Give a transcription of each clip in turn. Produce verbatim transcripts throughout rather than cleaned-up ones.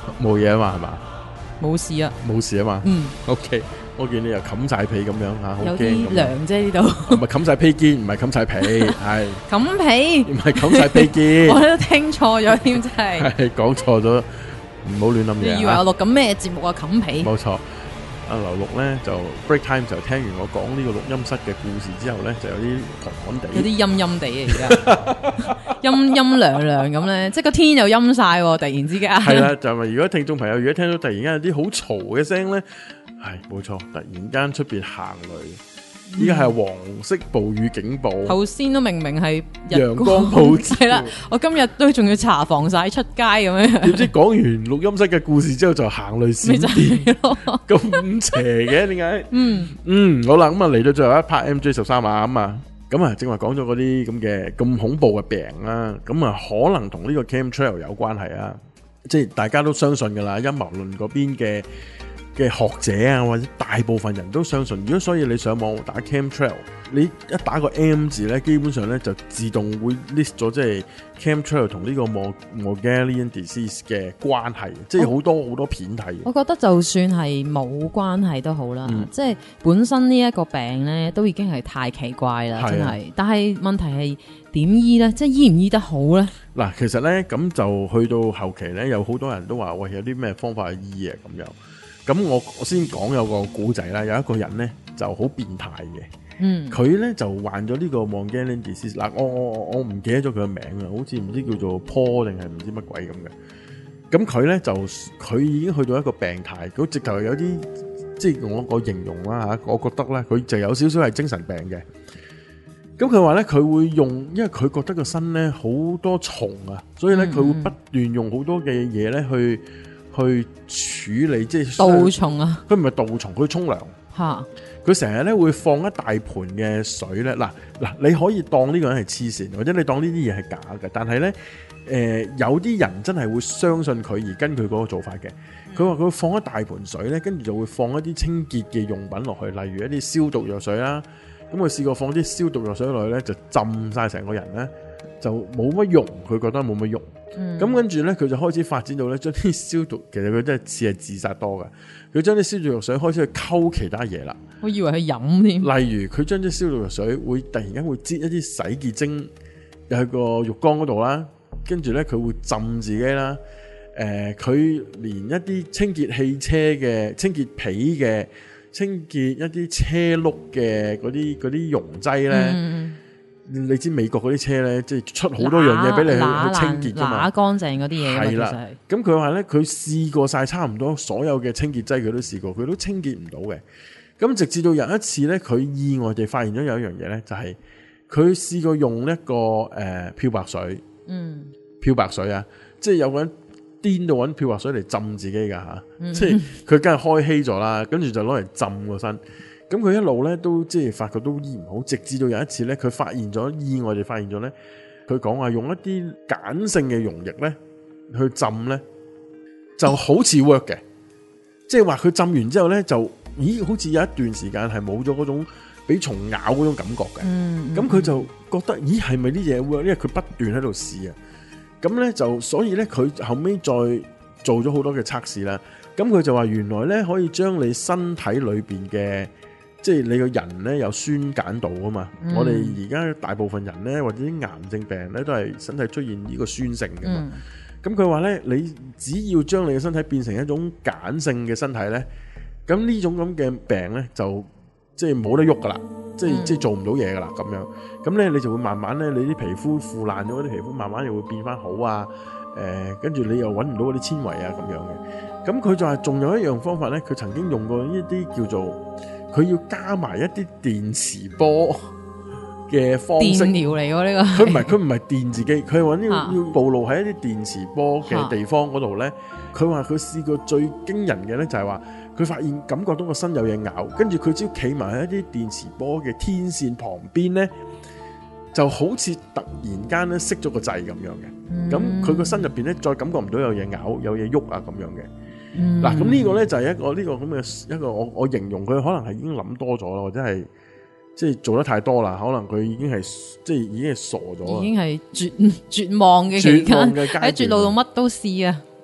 冇嘢啊嘛，係嘛？ 冇事啊， 冇事啊嘛。 嗯 OK， 我見你又冚晒被咁樣嚇，好有驚咁樣。 啲涼啫呢度， 唔係冚晒披肩，唔係冚晒被，係冚被， 唔係冚晒披肩？ 我都聽錯咗添，真係。 係講錯咗，唔好亂諗嘢啊。 你以為我錄緊咩節目啊？冚被。 冇錯。阿劉六咧就 break time 就聽完我講呢個錄音室嘅故事之後咧，就有啲寒寒地， 有啲陰陰地啊！而家陰陰涼涼咁咧，即係個天又陰晒喎，突然之間。 係啦，就係如果聽眾朋友如果聽到突然間有啲好嘈嘅聲咧，係冇錯，突然間出邊行雷。依家係黃色暴雨警報， 頭先都明明係陽光普照， 係啦，我今日都仲要搽防曬出街咁樣。 點知講完錄音室嘅故事之後就行雷閃電，咁邪嘅點解？嗯嗯，好啦，咁啊嚟到最後一 part M J 十三啊，咁啊，咁啊正話講咗嗰啲咁嘅咁恐怖嘅病啦，咁啊可能同呢個 chemtrail 有關係啊，即係大家都相信噶啦，陰謀論嗰邊嘅。嘅學者啊，或者大部分人都相信，如果所以你上網打 chemtrail， 你一打個 M 字咧，基本上咧就自動會 list 咗即係 chemtrail 同呢個 Mongolian disease 嘅關係，即係好多好多片睇。 我覺得就算係冇關係都好啦，嗯、即係本身呢一個病咧都已經係太奇怪啦，真係。但係問題係點醫咧？即係醫唔醫得好咧？嗱， 其實咧咁就去到後期咧，有好多人都話喂，有啲咩方法去醫啊咁樣。咁我我先講有個古仔啦，有一個人咧就好變態嘅，嗯，佢咧就患咗呢個 Mongolian disease，嗱，我我我唔記得咗佢嘅名啊，好似唔知叫做 Paul 定係唔知乜鬼咁嘅。咁佢咧就佢已經去到一個病態，佢直頭有啲即係我我形容啦嚇，我覺得咧佢就有少少係精神病嘅。咁佢話咧佢會用，因為佢覺得個身咧好多蟲啊，所以咧佢會不斷用好多嘅嘢咧去。去處理即係杜蟲啊！ 佢唔係杜蟲，佢沖涼嚇。佢成日咧會放一大盤嘅水咧。嗱嗱，你可以當呢個人係黐線，或者你當呢啲嘢係假嘅。但係咧，誒、呃、有啲人真係會相信佢而根據嗰個做法嘅。佢話佢會放一大盤水咧，跟住就會放一啲清潔嘅用品落去，例如一啲消毒藥水啦。咁佢試過放啲消毒藥水落去咧，就浸晒成個人咧，就冇乜用。佢覺得冇乜用。咁、嗯、跟住咧，佢就開始發展到咧，將啲消毒，其實佢真係似係自殺多嘅。佢將啲消毒藥水開始去溝其他嘢啦。我以為佢飲添。例如佢將啲消毒藥水會突然間會擠一啲洗潔精入去個浴缸嗰度啦，跟住咧佢會浸自己啦。誒、呃，佢連一啲清潔汽車嘅、清潔皮嘅、清潔一啲車轆嘅嗰啲嗰啲溶劑咧。嗯你知美國嗰啲車咧，即係出好多樣嘢俾你去去清潔噶嘛，揦乾淨嗰啲嘢。係啦，咁佢話咧，佢試過晒差唔多所有嘅清潔劑，佢都試過，佢都清潔唔到嘅。咁直至到有一次咧，佢意外地發現咗有一樣嘢咧，就係佢試過用一個誒、呃、漂白水，嗯，漂白水啊，即係有個人癲到揾漂白水嚟浸自己噶吓，嗯、即係佢梗係開稀咗啦，跟住就攞嚟浸個身。咁佢一路咧都即係發覺都醫唔好，直至到有一次咧，佢發現咗意外地發現咗咧，佢講話用一啲鹼性嘅溶液咧去浸咧，就好似 work 嘅，即係話佢浸完之後咧就，咦，好似有一段時間係冇咗嗰種俾蟲咬嗰種感覺嘅。嗯，咁佢就覺得，咦，係咪呢嘢 work？因為佢不斷喺度試啊，咁咧就所以咧佢後尾再做咗好多嘅測試啦。咁佢就話原來咧可以將你身體裏邊嘅即係你個人咧有酸鹼度啊嘛，嗯、我哋而家大部分人咧或者啲癌症病人咧都係身體出現呢個酸性噶嘛，咁佢話咧你只要將你嘅身體變成一種鹼性嘅身體咧，咁呢種咁嘅病咧就即係冇得喐噶啦，即係即係做唔到嘢噶啦咁樣，咁咧你就會慢慢咧你啲皮膚腐爛咗，啲皮膚慢慢又會變翻好啊，誒跟住你又揾唔到嗰啲纖維啊咁樣嘅，咁佢就係仲有一樣方法咧，佢曾經用過呢啲叫做。佢要加埋一啲電磁波嘅方式，電療嚟喎呢個。佢唔係佢唔係電自己，佢係揾要要暴露喺一啲電磁波嘅地方嗰度咧。佢話佢試過最驚人嘅咧，就係話佢發現感覺到個身有嘢咬，跟住佢只要企埋喺一啲電磁波嘅天線旁邊咧，就好似突然間咧熄咗個掣咁樣嘅。咁佢個身入邊咧再感覺唔到有嘢咬、有嘢喐啊咁樣嘅。嗱，咁呢個咧就係一個呢個咁嘅一個我我形容佢可能係已經諗多咗啦，或者係即係做得太多啦，可能佢已經係即係已經係傻咗，已經係絕絕望嘅期間，喺絕路度乜都試啊。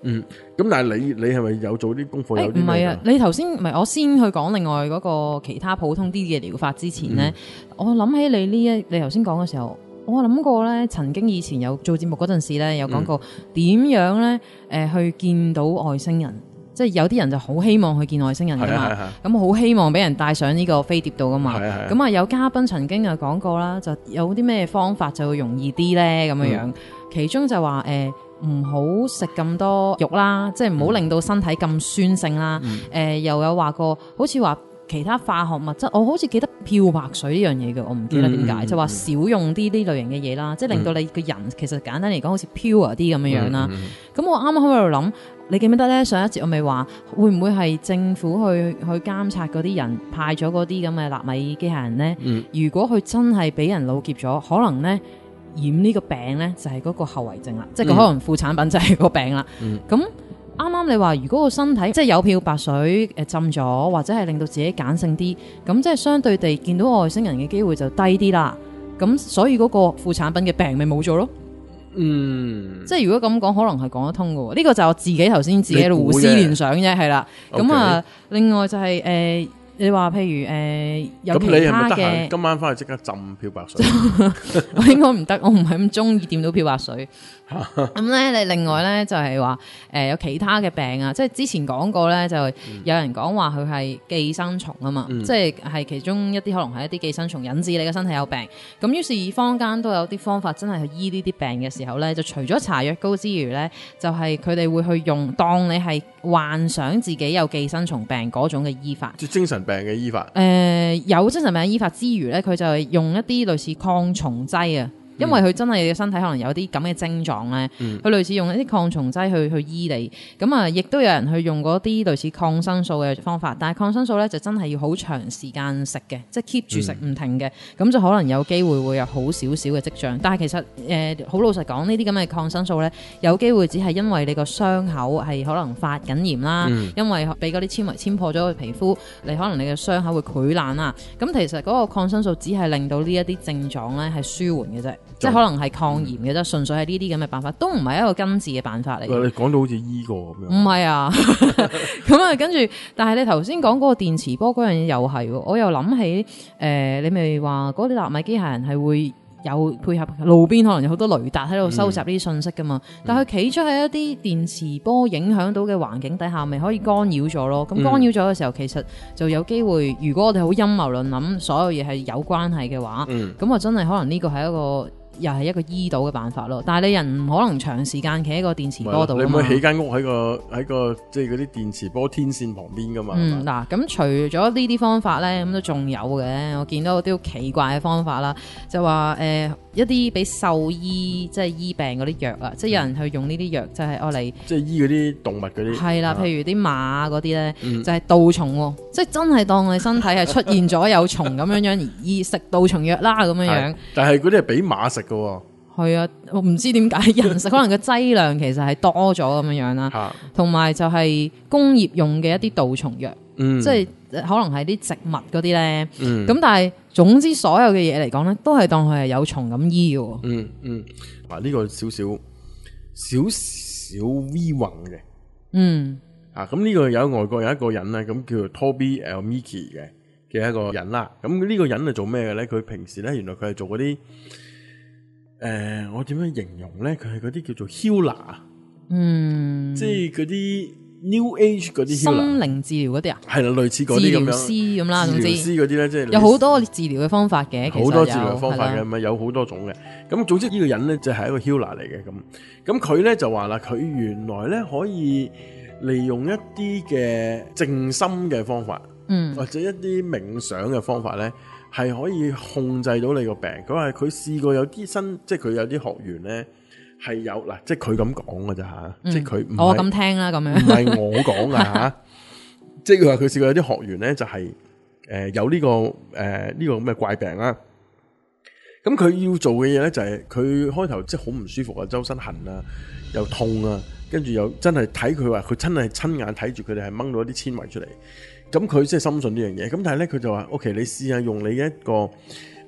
嗯，咁但係你你係咪有做啲功課？有啲唔係啊，你頭先唔係我先去講另外嗰個其他普通啲嘅療法之前咧，嗯、我諗起你呢一你頭先講嘅時候，我諗過咧，曾經以前有做節目嗰陣時咧，有講過點、嗯、樣咧誒、呃、去見到外星人。即係有啲人就好希望去見外星人㗎嘛，咁好希望俾人帶上呢個飛碟度㗎嘛。咁啊有嘉賓曾經就講過啦，就有啲咩方法就會容易啲咧咁樣樣。嗯、其中就話誒唔好食咁多肉啦，即係唔好令到身體咁酸性啦。誒、嗯呃、又有話過，好似話其他化學物質，我好似記得漂白水呢樣嘢嘅，我唔記得點解，嗯、就話少用啲呢類型嘅嘢啦，即係令到你個人其實簡單嚟講好似 pure 啲咁樣樣啦。咁、嗯嗯、我啱啱喺度諗。你記唔記得咧？上一節我咪話會唔會係政府去去監察嗰啲人派咗嗰啲咁嘅納米機械人咧？嗯、如果佢真係俾人老劫咗，可能咧染呢個病咧就係嗰個後遺症啦，嗯、即係佢可能副產品就係個病啦。咁啱啱你話如果個身體即係有漂白水誒浸咗，或者係令到自己鹼性啲，咁即係相對地見到外星人嘅機會就低啲啦。咁所以嗰個副產品嘅病咪冇咗咯。嗯，即係如果咁講，可能係講得通嘅。呢、這個就係我自己頭先自己喺度胡思亂想啫，係啦。咁啊，另外就係、是、誒、呃，你話譬如誒、呃，有其他嘅。咁你係咪得閒今晚翻去即刻浸漂白水？ 我應該唔得，我唔係咁中意掂到漂白水。咁咧，你另外咧就係話誒有其他嘅病啊，即係之前講過咧，就有人講話佢係寄生蟲啊嘛，嗯、即係係其中一啲可能係一啲寄生蟲引致你嘅身體有病。咁於是坊間都有啲方法真係去醫呢啲病嘅時候咧，就除咗搽藥膏之餘咧，就係佢哋會去用當你係幻想自己有寄生蟲病嗰種嘅醫法， 即係精神病嘅醫法。誒、 呃、有精神病嘅醫法之餘咧，佢就係用一啲類似抗蟲劑啊。因為佢真係嘅身體可能有啲咁嘅症狀咧，佢、嗯、類似用一啲抗蟲劑去去醫你，咁啊亦都有人去用嗰啲類似抗生素嘅方法，但係抗生素咧就真係要好長時間食嘅，即係 keep 住食唔停嘅，咁、嗯、就可能有機會會有好少少嘅跡象。但係其實誒好、呃、老實講，呢啲咁嘅抗生素咧，有機會只係因為你個傷口係可能發緊炎啦，嗯、因為俾嗰啲纖維濺破咗個皮膚，你可能你嘅傷口會潰爛啦。咁其實嗰個抗生素只係令到呢一啲症狀咧係舒緩嘅啫。即係可能係抗炎嘅啫，純、嗯、粹係呢啲咁嘅辦法，都唔係一個根治嘅辦法嚟。 你講到好似醫過咁樣。唔係啊，咁啊，跟住，但係你頭先講嗰個電磁波嗰樣嘢又係，我又諗起誒、呃，你咪話嗰啲納米機械人係會有配合路邊可能有好多雷達喺度收集呢啲信息噶嘛，嗯、但係佢企出喺一啲電磁波影響到嘅環境底下，咪可以干擾咗咯。咁干擾咗嘅時候，其實就有機會，如果我哋好陰謀論諗所有嘢係有關係嘅話，咁啊、嗯、真係可能呢個係一個。又係一個醫到嘅辦法咯，但係你人唔可能長時間企喺個電磁波度啊嘛。你唔可以起間屋喺個喺個即係嗰啲電磁波天線旁邊噶嘛。 嗯，嗱，咁除咗呢啲方法咧，咁都仲有嘅。我見到啲好奇怪嘅方法啦，就話誒、呃、一啲俾獸醫即係醫病嗰啲藥啊，即係有人去用呢啲藥，就係愛嚟即係醫嗰啲動物嗰啲。係啦，譬如啲馬嗰啲咧，嗯、就係杜蟲喎，即係真係當你身體係出現咗有蟲咁樣樣而醫食杜蟲藥啦咁樣樣。 但係嗰啲係俾馬食。 係啊，我唔知點解人食可能個劑量其實係多咗咁樣樣啦，同埋就係工業用嘅一啲杜蟲藥，嗯、即係可能係啲植物嗰啲咧。咁、嗯、但係總之所有嘅嘢嚟講咧，都係當佢係有蟲咁醫嘅。嗯嗯， 嗱、這、呢個少少少少 V 宏嘅。嗯，啊咁呢個有外國有一個人咧，咁叫做 Toby Almiki 嘅嘅一個人啦。咁呢個人係做咩嘅咧？佢平時咧，原來佢係做嗰啲。誒、呃，我點樣形容咧？佢係嗰啲叫做 healer， 嗯，即係嗰啲 New Age 嗰啲心靈治療嗰啲啊， 係啦，類似嗰啲咁樣，治療師咁啦，總之治療師嗰啲咧，即係有好多治療嘅方法嘅， 好多治療方法嘅，咪有好多種嘅。咁總之呢個人咧就係一個 healer 嚟嘅，咁咁佢咧就話啦，佢原來咧可以利用一啲嘅靜心嘅方法，嗯，或者一啲冥想嘅方法咧。係可以控制到你個病。佢話佢試過有啲新，即係佢有啲學員咧係有嗱，即係佢咁講㗎咋吓，嗯、即係佢唔我咁聽啦，咁樣唔係我講㗎吓。即係佢話佢試過有啲學員咧就係、是、誒、呃、有呢、這個誒呢、呃這個咁嘅怪病啦。咁佢要做嘅嘢咧就係佢開頭即係好唔舒服啊，周身痕啊，又痛啊，跟住又真係睇佢話佢真係親眼睇住佢哋係掹到一啲纖維出嚟。咁佢即係深信呢樣嘢，咁但係咧佢就話 OK， 你試下用你一個誒、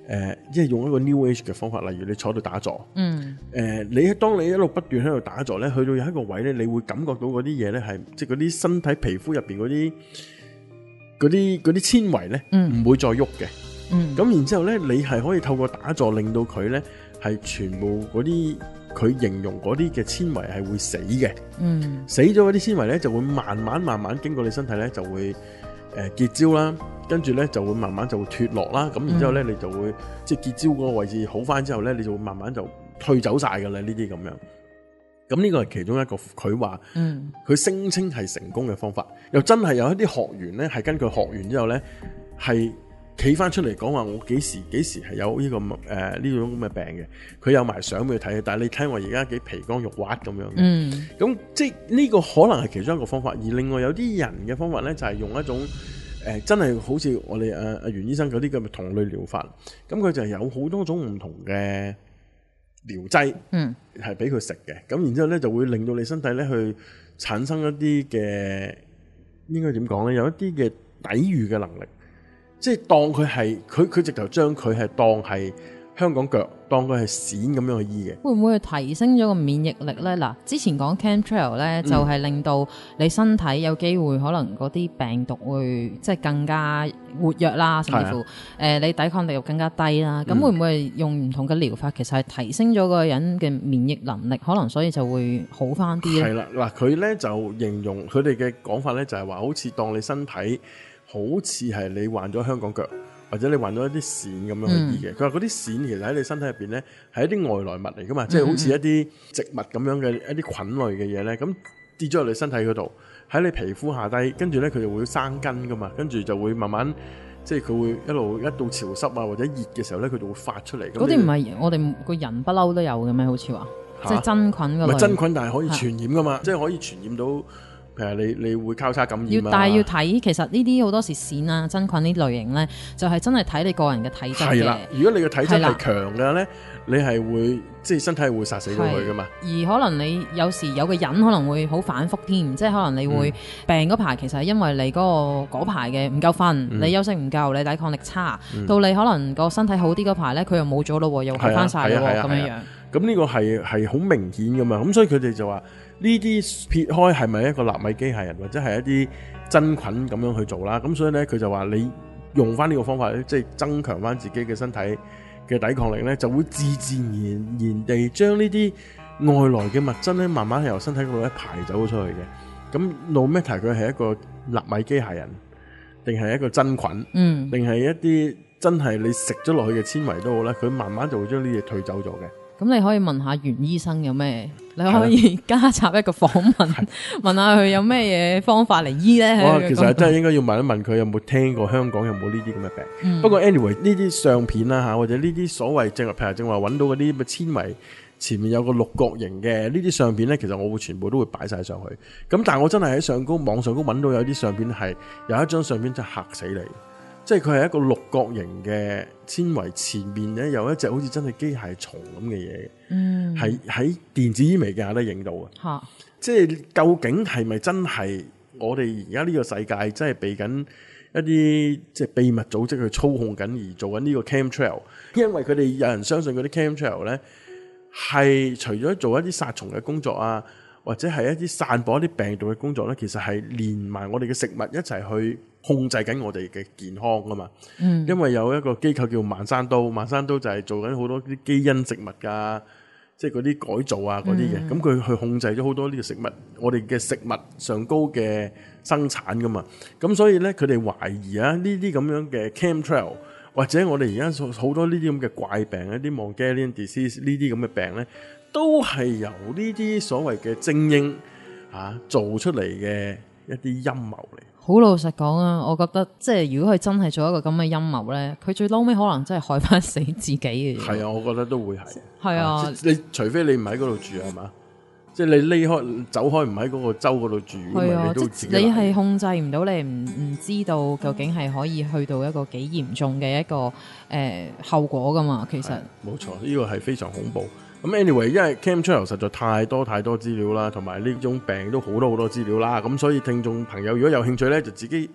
誒，即係用一個 New Age 嘅方法，例如你坐喺度打坐。 嗯。 誒、呃，你當你一路不斷喺度打坐咧，去到有一個位咧，你會感覺到嗰啲嘢咧係，即係嗰啲身體皮膚入邊嗰啲嗰啲嗰啲纖維咧，唔、嗯、會再喐嘅。嗯。咁然之後咧，你係可以透過打坐令到佢咧係全部嗰啲佢形容嗰啲嘅纖維係會死嘅。嗯。死咗嗰啲纖維咧就會慢慢慢慢經過你身體咧就會。誒結焦啦，跟住咧就會慢慢就會脫落啦，咁然之後咧你就會、嗯、即係結焦嗰個位置好翻之後咧，你就會慢慢就退走晒㗎啦，呢啲咁樣。咁呢個係其中一個佢話，嗯，佢聲稱係成功嘅方法，又真係有一啲學員咧係根據學完之後咧係企翻出嚟講話，我幾時幾時係有呢、這個誒呢、呃、種咁嘅病嘅，佢有埋相俾佢睇，但係你睇我而家幾皮光肉滑咁樣，嗯，咁即係呢個可能係其中一個方法，而另外有啲人嘅方法咧就係、是、用一種誒、呃、真係好似我哋阿阿袁醫生嗰啲咁嘅同類療法，咁佢就係有好多種唔同嘅療劑，嗯，係俾佢食嘅，咁然之後咧就會令到你身體咧去產生一啲嘅應該點講咧，有一啲嘅抵禦嘅能力。即係當佢係佢佢直頭將佢係當係香港腳，當佢係癬咁樣去醫嘅， 會唔會提升咗個免疫力咧？嗱，之前講 chemtrail 咧，就係令到你身體有機會可能嗰啲病毒會即係更加活躍啦，甚至乎誒、啊呃、你抵抗力又更加低啦。咁、嗯、會唔會用唔同嘅療法，其實係提升咗個人嘅免疫能力，可能所以就會好翻啲咧？係啦，嗱，佢咧就形容佢哋嘅講法咧，就係話好似當你身體。好似係你患咗香港腳，或者你患咗一啲癬咁樣去醫嘅。佢話嗰啲癬其實喺你身體入邊咧，係一啲外來物嚟噶嘛，即係好似一啲植物咁樣嘅一啲菌類嘅嘢咧，咁跌咗落你身體嗰度，喺你皮膚下低，跟住咧佢就會生根噶嘛，跟住就會慢慢即係佢會一路一到潮濕啊或者熱嘅時候咧，佢就會發出嚟。嗰啲唔係我哋個人不嬲都有嘅咩？好似話即係真菌㗎嘛？唔係真菌，但係可以傳染噶嘛，即係可以傳染到。譬如你你會交叉感染啊，要但係要睇，其實呢啲好多時癬啊、真菌呢類型咧，就係、是、真係睇你個人嘅體質嘅。係啦，如果你嘅體質係強嘅咧，你係會即係身體會殺死到佢噶嘛。而可能你有時有個人可能會好反覆添，即係可能你會病嗰排，其實係因為你嗰、嗰個嗰排嘅唔夠瞓，嗯、你休息唔夠，你抵抗力差，嗯、到你可能個身體好啲嗰排咧，佢又冇咗咯，又好翻晒咯咁樣樣。咁呢個係係好明顯噶嘛，咁所以佢哋就話。呢啲撇開係咪一個納米機械人或者係一啲真菌咁樣去做啦？咁所以咧，佢就話你用翻呢個方法咧，即係增強翻自己嘅身體嘅抵抗力咧，就會自自然然地將呢啲外來嘅物質咧，慢慢由身體嗰度咧排走咗出去嘅。咁 no matter 佢係一個納米機械人，定係一個真菌，嗯，定係一啲真係你食咗落去嘅纖維都好啦，佢慢慢就會將呢啲嘢退走咗嘅。咁你可以問下袁醫生有咩？你可以加插一個訪問，問下佢有咩嘢方法嚟醫咧？哇，其實真係應該要問一問佢有冇聽過香港有冇呢啲咁嘅病。嗯、不過 anyway 呢啲相片啦嚇，或者呢啲所謂正譬如正話揾到嗰啲咁嘅纖維前面有個六角形嘅呢啲相片咧，其實我會全部都會擺晒上去。咁但係我真係喺上高網上高揾到有啲相片係有一張相片真係嚇死你。即係佢係一個六角形嘅纖維，前面咧有一隻好似真係機械蟲咁嘅嘢，嗯，係喺電子顯微鏡下都影到嘅。嚇、啊！即係究竟係咪真係我哋而家呢個世界真係被緊一啲即係秘密組織去操控緊而做緊呢個 chemtrail？因為佢哋有人相信嗰啲 chemtrail 咧係除咗做一啲殺蟲嘅工作啊，或者係一啲散播一啲病毒嘅工作咧，其實係連埋我哋嘅食物一齊去控制緊我哋嘅健康㗎嘛。嗯，因為有一個機構叫萬山都，萬山都就係做緊好多啲基因植物㗎，即係嗰啲改造啊嗰啲嘅。咁佢、嗯、去控制咗好多呢個食物，我哋嘅食物上高嘅生產㗎嘛。咁所以咧，佢哋懷疑啊，呢啲咁樣嘅 chemtrail 或者我哋而家好多呢啲咁嘅怪病，一啲 Mongolian disease 呢啲咁嘅病咧，都係由呢啲所謂嘅精英啊做出嚟嘅一啲陰謀嚟。好老實講啊，我覺得即係如果佢真係做一個咁嘅陰謀咧，佢最撈尾可能真係害翻死自己嘅。係啊，我覺得都會係。係啊，啊你除非你唔喺嗰度住係嘛？即係你離開走開唔喺嗰個州嗰度住，係啊，你都自己你係控制唔到，你唔唔知道究竟係可以去到一個幾嚴重嘅一個誒、呃、後果噶嘛？其實冇錯，呢、這個係非常恐怖。咁 anyway， 因為 chemtrail 實在太多太多資料啦，同埋呢種病都好多好多資料啦，咁所以聽眾朋友如果有興趣咧，就自己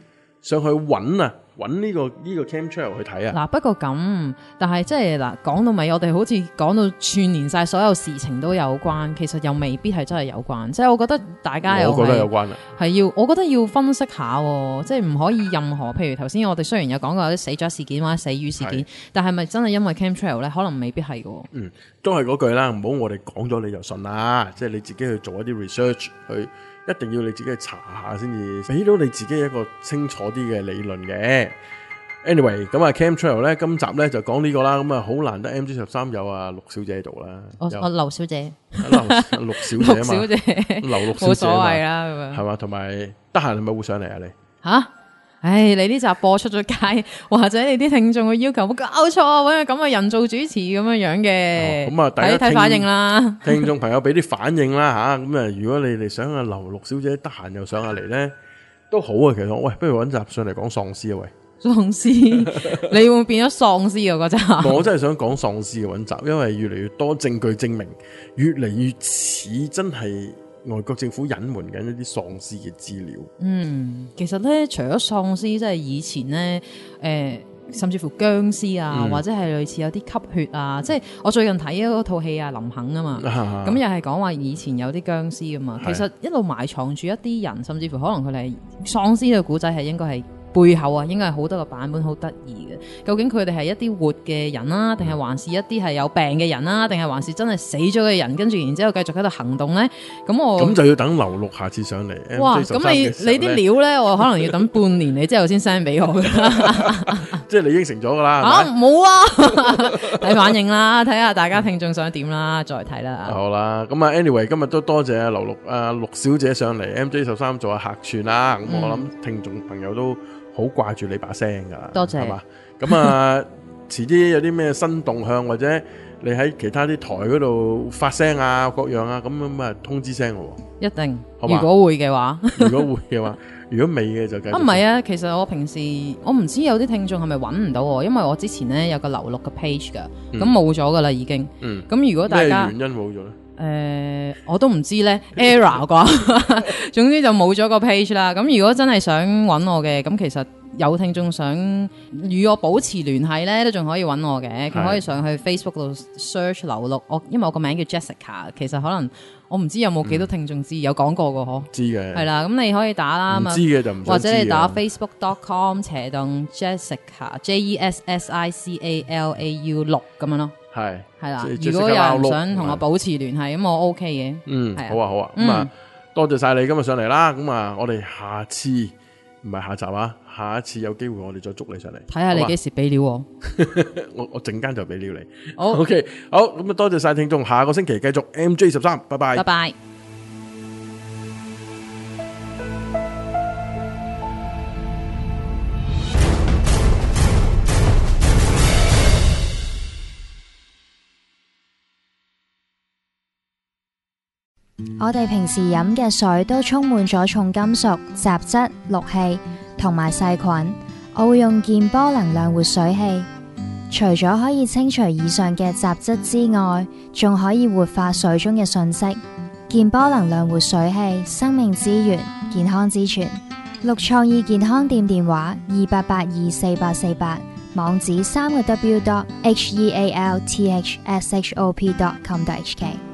上去揾啊，揾呢、這個呢、這個 chemtrail 去睇啊。 嗱，不過咁，但係即係嗱，講到尾，我哋好似講到串聯晒所有事情都有關，其實又未必係真係有關。即係我覺得大家又我覺得有關啦， 係要，我覺得要分析下，即係唔可以任何，譬如頭先我哋雖然有講過有啲死咗事件或者死魚事件，但係咪真係因為 chemtrail 咧？可能未必係嘅。 嗯，都係嗰句啦，唔好我哋講咗你就信啦，即係你自己去做一啲 research 去。一定要你自己去查下先至俾到你自己一個清楚啲嘅理論嘅。Anyway， 咁啊 chemtrail 咧，今集咧就講呢個啦。咁啊好難得 M J 十三有啊陸小姐喺度啦。 我我劉小姐， 劉陸小姐啊嘛， 小姐劉陸小姐冇所謂啦，咁樣係嘛？同埋得閒係咪會上嚟啊？你吓？唉，你呢集播出咗街，或者你啲聽眾嘅要求冇搞錯，搵個咁嘅人做主持咁樣樣嘅， 咁啊睇睇反應啦。 聽眾朋友俾啲反應啦吓，咁啊如果你哋想阿劉陸小姐得閒又上下嚟咧，都好啊。其實喂，不如搵集上嚟講喪屍啊喂， 喪屍，你會變咗喪屍啊嗰集？ 我真係想講喪屍嘅搵集，因為越嚟越多證據證明，越嚟越似真係。外國政府隱瞞緊一啲喪屍嘅資料。嗯， 其實咧，除咗喪屍，即係以前咧，誒、呃，甚至乎僵屍啊，嗯、或者係類似有啲吸血啊，即係我最近睇嗰套戲啊，林肯啊嘛，咁又係講話以前有啲僵屍啊嘛。其實一路埋藏住一啲人，甚至乎可能佢哋係喪屍嘅古仔係應該係。背後啊，應該係好多個版本，好得意嘅。究竟佢哋係一啲活嘅人啦，定係還是一啲係有病嘅人啦，定係還是真係死咗嘅人，跟住然之後繼續喺度行動咧？咁我咁就要等劉陸下次上嚟。 哇！咁你你啲料咧，我可能要等半年你之後先 send 俾我噶啦。 即係你應承咗噶啦。 啊，冇啊，睇反應啦，睇下大家聽眾想點啦，再睇啦。 好啦，咁啊，anyway，今日都多謝阿劉陸啊陸小姐上嚟 M J 十三做下客串啦。咁、嗯、我諗聽眾朋友都好掛住你把聲噶， 多謝， 係嘛？咁啊，遲啲有啲咩新動向，或者你喺其他啲台嗰度發聲啊，各樣啊，咁咁啊通知聲我。 一定，如果會嘅話， 如果會嘅話，如果未嘅就繼續。 啊，唔係啊，其實我平時我唔知有啲聽眾係咪揾唔到我，因為我之前咧有個劉陸嘅 page 噶，咁冇咗噶啦已經。嗯。咁如果大家咩原因冇咗咧？ 誒、呃，我都唔知咧 ，error 啩，總之就冇咗個 page 啦。咁如果真係想揾我嘅，咁其實有聽眾想與我保持聯繫咧，都仲可以揾我嘅。佢可以上去 Facebook 度 search 劉陸，我因為我個名叫 Jessica， 其實可能我唔知有冇幾多聽眾知，嗯、有講過嘅嗬。知嘅係啦，咁你可以打啦， 唔知嘅就唔或者你打 facebook dot com 斜洞 Jessica J E S S I C A L A U 六咁樣咯。係係啦，如果有人想同我保持聯繫，咁我 OK 嘅。嗯， 好啊好啊，咁啊多謝晒你今日上嚟啦。咁啊，我哋下次唔係下集啊，下一次有機會我哋再捉你上嚟，睇下你幾時俾料我。我我陣間就俾料你。好 OK， 好，咁啊多謝晒聽眾，下個星期繼續 M J 十三，拜拜，拜拜。 我哋平時飲嘅水都充滿咗重金屬、雜質、氯氣同埋細菌。我會用健波能量活水器，除咗可以清除以上嘅雜質之外，仲可以活化水中嘅訊息。健波能量活水器，生命之源，健康之泉。綠創意健康店電話二八八二四八四八，網址三個 W dot H E A L T H S H O P dot com dot H K。